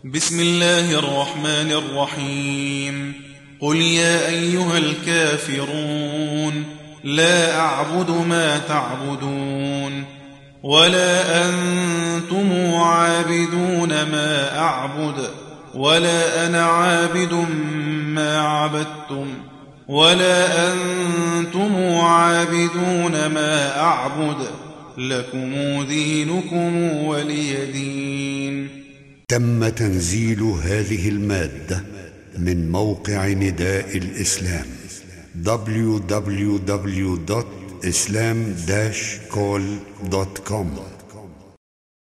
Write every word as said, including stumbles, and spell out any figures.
بسم الله الرحمن الرحيم. قل يا أيها الكافرون لا أعبد ما تعبدون ولا أنتم عابدون ما أعبد ولا أنا عابد ما عبدتم ولا أنتم عابدون ما أعبد لكم دينكم ولي دين. تم تنزيل هذه المادة من موقع نداء الإسلام دبليو دبليو دبليو دوت إسلام داش كول دوت كوم.